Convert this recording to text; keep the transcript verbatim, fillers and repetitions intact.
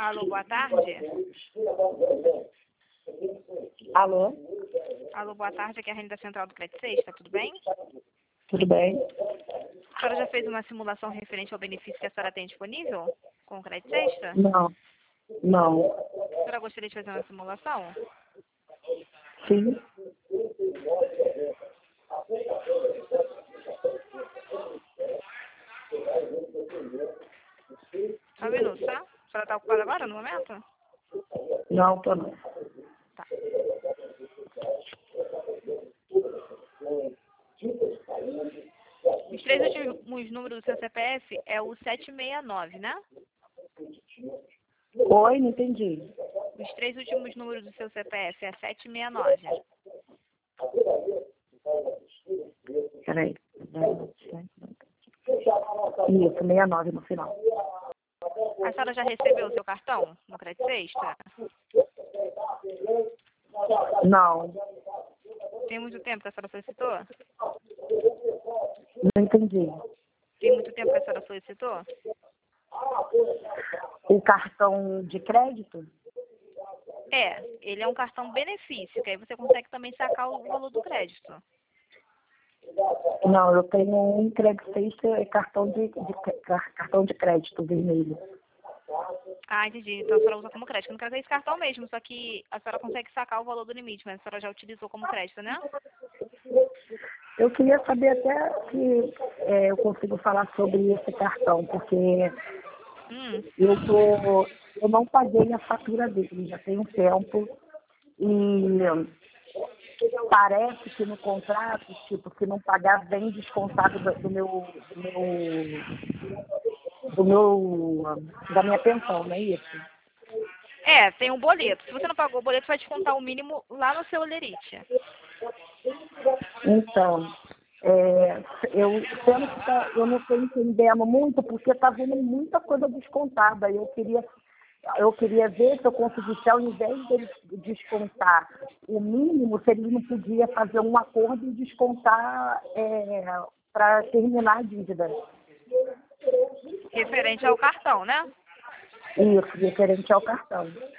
Alô, boa tarde. Alô? Alô, boa tarde. Aqui é a Rainha da Central do Crédito Sexta, tudo bem? Tudo bem? A senhora já fez uma simulação referente ao benefício que a senhora tem disponível com o Crédito Sexta? Não. Não. A senhora gostaria de fazer uma simulação? Sim. Só um minuto, tá? A senhora está ocupada agora, no momento? Não, tô não. Tá. Os três últimos números do seu C P F é o sete seis nove, né? Oi, não entendi. Os três últimos números do seu C P F é sete seis nove. Peraí. Isso, sessenta e nove no final. A senhora já recebeu o seu cartão no Crédito Sexta? Não. Tem muito tempo que a senhora solicitou? Não entendi. Tem muito tempo que a senhora solicitou? O cartão de crédito? É, ele é um cartão benefício, que aí você consegue também sacar o valor do crédito. Não, eu tenho um crédito sexta, é cartão de, de car- cartão de crédito vermelho. Ah, entendi. Então a senhora usa como crédito. No caso é esse cartão mesmo, só que a senhora consegue sacar o valor do limite, mas a senhora já utilizou como crédito, né? Eu queria saber até se é, eu consigo falar sobre esse cartão, porque Hum. eu tô, eu não paguei a fatura dele, já tem um tempo, e parece que no contrato, tipo, se não pagar, vem descontado do, do meu, do meu, do meu, da minha pensão, não é isso? É, tem um boleto. Se você não pagou o boleto, vai descontar o mínimo lá no seu olerite. Então, é, eu, sendo que tá, eu não estou entendendo muito, porque está vindo muita coisa descontada. Eu queria, eu queria ver se eu conseguisse, ao invés de descontar o mínimo, se ele não podia fazer um acordo e descontar é, para terminar a dívida. Referente ao cartão, né? Isso, referente ao cartão.